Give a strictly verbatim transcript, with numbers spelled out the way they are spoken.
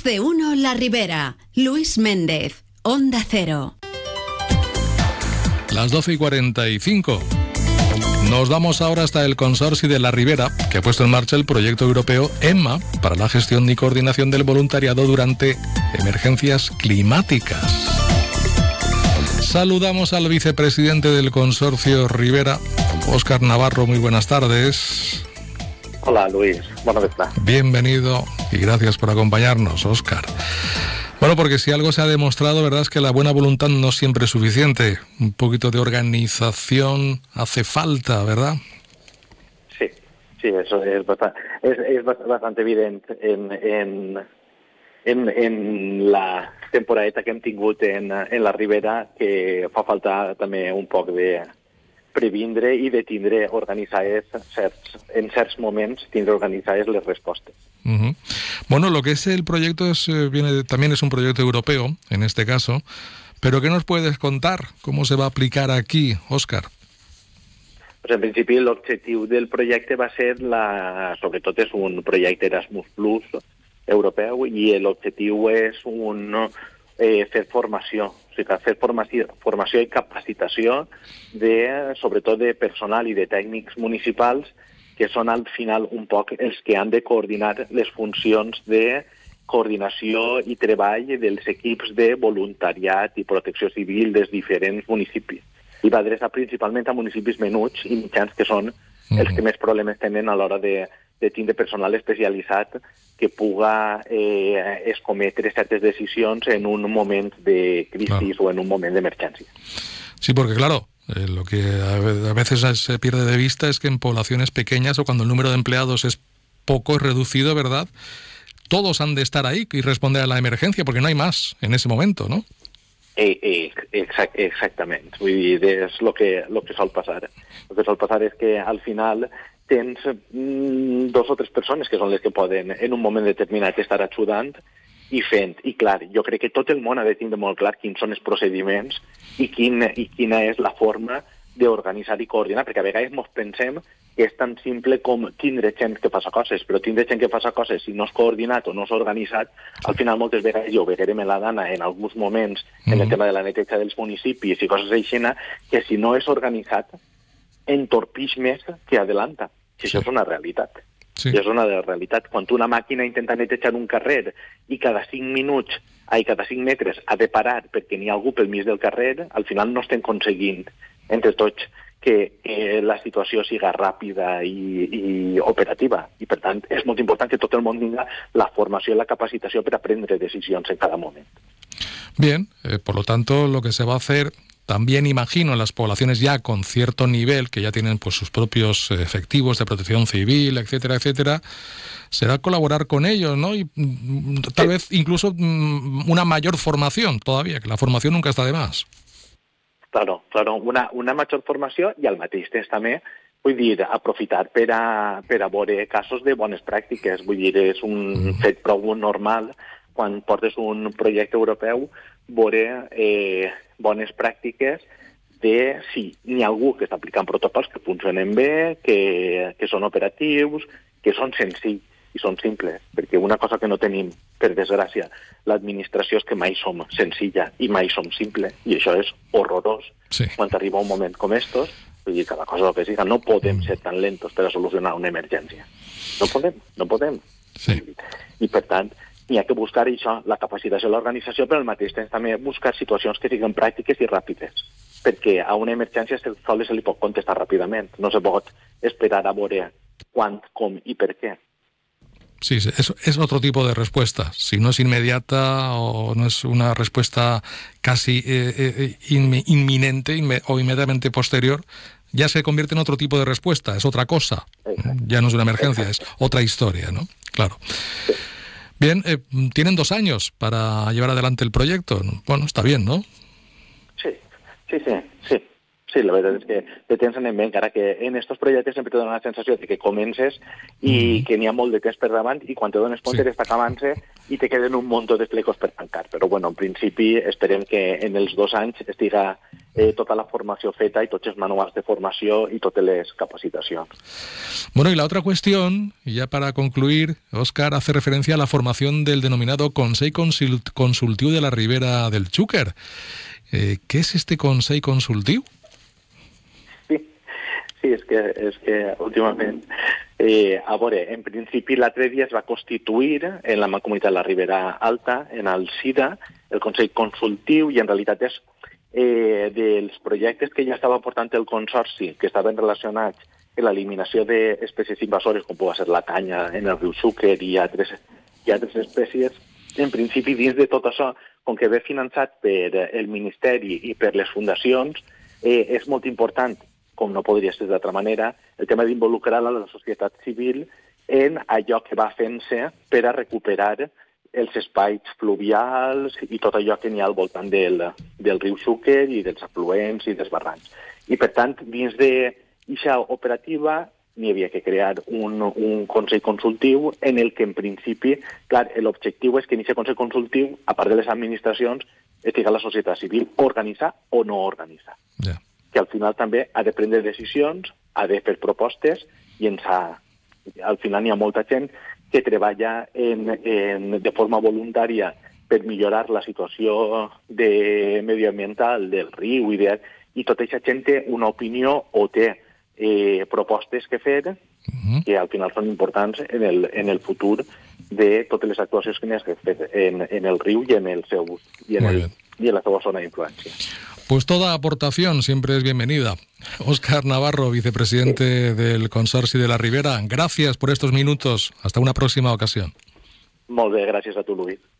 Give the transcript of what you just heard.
Más de uno La Ribera. Luis Méndez, Onda Cero. Las doce y cuarenta y cinco. Nos vamos ahora hasta el Consorcio de La Ribera, que ha puesto en marcha el proyecto europeo EMMA para la gestión y coordinación del voluntariado durante emergencias climáticas. Saludamos al vicepresidente del Consorcio Ribera, Óscar Navarro. Muy buenas tardes. Hola, Luis. Buenas tardes. Bienvenido y gracias por acompañarnos, Óscar. Bueno, porque si algo se ha demostrado, ¿verdad?, es que la buena voluntad no siempre es suficiente. Un poquito de organización hace falta, ¿verdad? Sí, sí, eso es bastante, es, es bastante evidente en, en, en, en la temporadeta que hem tingut en, en la Ribera, que fa falta també un poc de previndre i de tindre organitzades certs, en certs moments, tindre organitzades les respostes. Uh-huh. Bueno, lo que es el proyecto es, eh, viene de, también es un proyecto europeo, en este caso, pero ¿qué nos puedes contar? ¿Cómo se va a aplicar aquí, Óscar? Pues en principi l'objectiu del projecte va ser, la, sobretot és un projecte Erasmus Plus europeu, i l'objectiu és un, eh, fer formació, o sigui, fer formació, formació i capacitació de, sobretot de personal i de tècnics municipals, que són al final un poc els que han de coordinar les funcions de coordinació i treball dels equips de voluntariat i protecció civil dels diferents municipis. I va adreçar principalment a municipis menuts i mitjans, que són els que més problemes tenen a l'hora de, de tindre personal especialitzat que puga eh, escometre certes decisions en un moment de crisi, claro, o en un moment d'emergència. Sí, porque claro, Eh, lo que a veces se pierde de vista es que en poblaciones pequeñas o cuando el número de empleados es poco, es reducido, ¿verdad?, todos han de estar ahí y responder a la emergencia, porque no hay más en ese momento, ¿no? Eh, eh, exact, exactament. Vull dir, és el que, lo que sol passar. El que sol passar és que al final tens mm, dos o tres persones que són les que poden en un moment determinat estar ajudant i fent. I clar, jo crec que tot el món ha de tindre molt clar quins són els procediments i, quin, i quina és la forma d'organitzar i coordinar, perquè a vegades ens pensem que és tan simple com tindre gent que fa coses, però tindre gent que fa coses si no és coordinat o no és organitzat, al final moltes vegades, jo veurem en la Dana en alguns moments, en el tema de la neteja dels municipis i coses així, que si no és organitzat entorpix més que adelanta, que això és una realitat. Sí. I és una de la realitat. Quan una màquina intenta netejar un carrer i cada cinc minuts, ai, cada cinc metres ha de parar perquè n'hi ha algú pel mig del carrer, al final no estem aconseguint entre tots que, que la situació siga ràpida i, i operativa. I per tant és molt important que tot el món tinga la formació i la capacitació per a prendre decisions en cada moment. Bien, eh, por lo tanto lo que se va a hacer, también imagino en las poblaciones ya con cierto nivel, que ya tienen pues sus propios efectivos de protección civil, etcétera, etcétera, será colaborar con ellos, ¿no? Y tal sí. vez incluso una mayor formación todavía, que la formación nunca está de más. Claro, claro, una, una major formació i al mateix temps també, vull dir, aprofitar per a, per a veure casos de bones pràctiques. Vull dir, és un mm. fet prou normal quan portes un projecte europeu veure eh, bones pràctiques de si n'hi ha algú que està aplicant protocols que funcionen bé, que, que són operatius, que són senzills i són simples, perquè una cosa que no tenim, per desgràcia, l'administració és que mai som senzilla i mai som simple, i això és horrorós. Sí. Quan arriba un moment com estos, vull dir, cada cosa que siga, no podem ser tan lentos per a solucionar una emergència. No podem, no podem. Sí. I per tant, n'hi ha que buscar això, la capacitació de l'organització, però al mateix temps també buscar situacions que siguin pràctiques i ràpides, perquè a una emergència sols se li pot contestar ràpidament, no se pot esperar a veure quan, com i per què. Sí, es, es otro tipo de respuesta. Si no es inmediata o no es una respuesta casi eh, eh, in, inminente inme, o inmediatamente posterior, ya se convierte en otro tipo de respuesta, es otra cosa. Exacto. Ya no es una emergencia, Exacto. es otra historia, ¿no? Claro. Sí. Bien, eh, tienen dos años para llevar adelante el proyecto. Bueno, está bien, ¿no? Sí, sí, sí, sí. Sí, la veritat és que te tens en ment, encara que en estos projectes sempre te dona la sensació de que comences i mm. que n'hi ha molt de temps per davant i quan te dones compte sí. està acabant-se i te queden un munt de flecos per tancar. Però bueno, en principi esperem que en els dos anys estiga eh, tota la formació feta i tots els manuals de formació y totes les capacitacions. Bueno, y la otra cuestión, y ya para concluir, Óscar hace referencia a la formación del denominado Consell Consultiu de la Ribera del Xúquer. Eh, ¿Qué es este Consell Consultiu? Sí, sí, és que, és que últimament... Eh, a veure, en principi l'altre dia es va constituir en la Mancomunitat de la Ribera Alta, en el SIDA, el Consell Consultiu, i en realitat és eh, dels projectes que ja estava portant el Consorci, que estaven relacionats amb l'eliminació d'espècies invasores, com pot ser la canya en el riu Xúquer i altres, i altres espècies. En principi, dins de tot això, com que ve finançat per el Ministeri i per les fundacions, eh, és molt important, com no podria ser d'altra manera, el tema d'involucrar la societat civil en allò que va fent-se per a recuperar els espais fluvials i tot allò que n'hi ha al voltant del, del riu Xúquer i dels afluents i dels barrancs. I, per tant, dins d'aquesta operativa n'hi havia que crear un, un Consell Consultiu en el que, en principi, clar, l'objectiu és que en aquest Consell Consultiu, a part de les administracions, estigui la societat civil organitzar o no organitzar. Yeah. Que al final també ha de prendre decisions, ha de fer propostes i ens ha... al final hi ha molta gent que treballa en, en, de forma voluntària per millorar la situació de medioambiental del riu i, de, i tota aquesta gent té una opinió o té eh, propostes que fer uh-huh. que al final són importants en el, en el futur de totes les actuacions que n'hi ha que fer en, en el riu i en, el seu, i en, el, i en la seva zona d'influència. Pues toda aportación siempre es bienvenida. Óscar Navarro, vicepresidente del Consorci de la Ribera, gracias por estos minutos. Hasta una próxima ocasión. Molt bé, gràcies a tu, Luis.